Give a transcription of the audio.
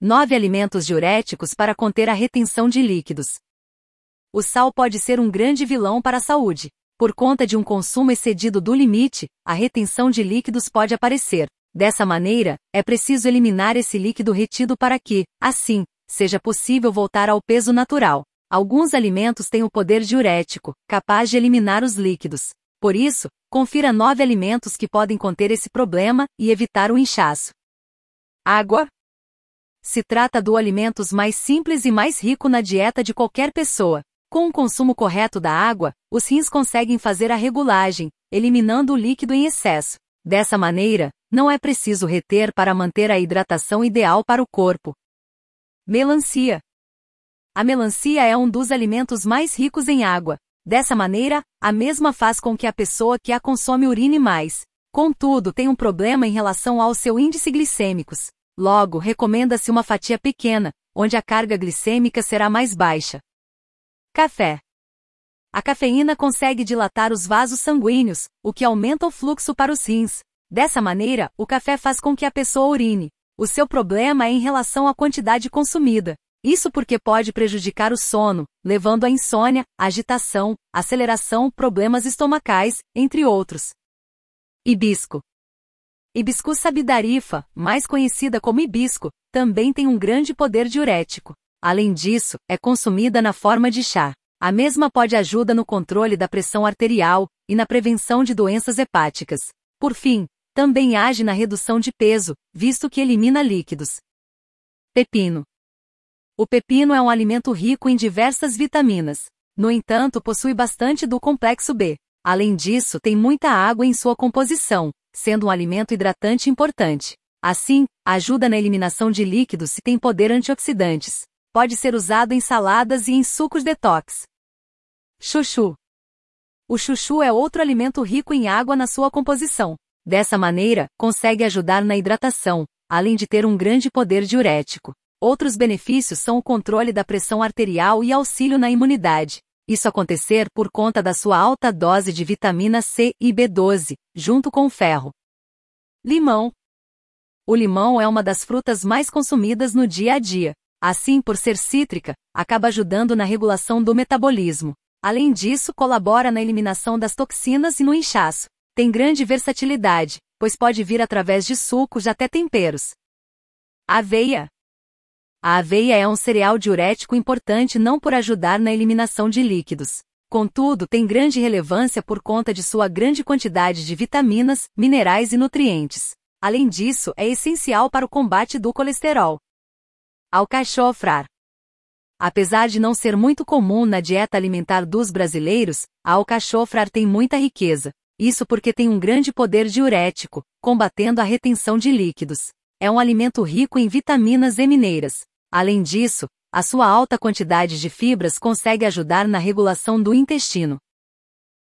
9 alimentos diuréticos para conter a retenção de líquidos. O sal pode ser um grande vilão para a saúde. Por conta de um consumo excedido do limite, a retenção de líquidos pode aparecer. Dessa maneira, é preciso eliminar esse líquido retido para que, assim, seja possível voltar ao peso natural. Alguns alimentos têm o poder diurético, capaz de eliminar os líquidos. Por isso, confira 9 alimentos que podem conter esse problema e evitar o inchaço. Água. Se trata do alimento mais simples e mais rico na dieta de qualquer pessoa. Com o consumo correto da água, os rins conseguem fazer a regulagem, eliminando o líquido em excesso. Dessa maneira, não é preciso reter para manter a hidratação ideal para o corpo. Melancia. A melancia é um dos alimentos mais ricos em água. Dessa maneira, a mesma faz com que a pessoa que a consome urine mais. Contudo, tem um problema em relação ao seu índice glicêmicos. Logo, recomenda-se uma fatia pequena, onde a carga glicêmica será mais baixa. Café. A cafeína consegue dilatar os vasos sanguíneos, o que aumenta o fluxo para os rins. Dessa maneira, o café faz com que a pessoa urine. O seu problema é em relação à quantidade consumida. Isso porque pode prejudicar o sono, levando à insônia, agitação, aceleração, problemas estomacais, entre outros. Hibisco. Hibiscus sabidarifa, mais conhecida como hibisco, também tem um grande poder diurético. Além disso, é consumida na forma de chá. A mesma pode ajudar no controle da pressão arterial e na prevenção de doenças hepáticas. Por fim, também age na redução de peso, visto que elimina líquidos. Pepino. O pepino é um alimento rico em diversas vitaminas. No entanto, possui bastante do complexo B. Além disso, tem muita água em sua composição, sendo um alimento hidratante importante. Assim, ajuda na eliminação de líquidos e tem poder antioxidantes. Pode ser usado em saladas e em sucos detox. Chuchu. O chuchu é outro alimento rico em água na sua composição. Dessa maneira, consegue ajudar na hidratação, além de ter um grande poder diurético. Outros benefícios são o controle da pressão arterial e auxílio na imunidade. Isso acontecer por conta da sua alta dose de vitamina C e B12, junto com o ferro. Limão. O limão é uma das frutas mais consumidas no dia a dia. Assim, por ser cítrica, acaba ajudando na regulação do metabolismo. Além disso, colabora na eliminação das toxinas e no inchaço. Tem grande versatilidade, pois pode vir através de sucos até temperos. Aveia. A aveia é um cereal diurético importante não por ajudar na eliminação de líquidos. Contudo, tem grande relevância por conta de sua grande quantidade de vitaminas, minerais e nutrientes. Além disso, é essencial para o combate do colesterol. Alcachofra. Apesar de não ser muito comum na dieta alimentar dos brasileiros, a alcachofra tem muita riqueza. Isso porque tem um grande poder diurético, combatendo a retenção de líquidos. É um alimento rico em vitaminas e mineiras. Além disso, a sua alta quantidade de fibras consegue ajudar na regulação do intestino.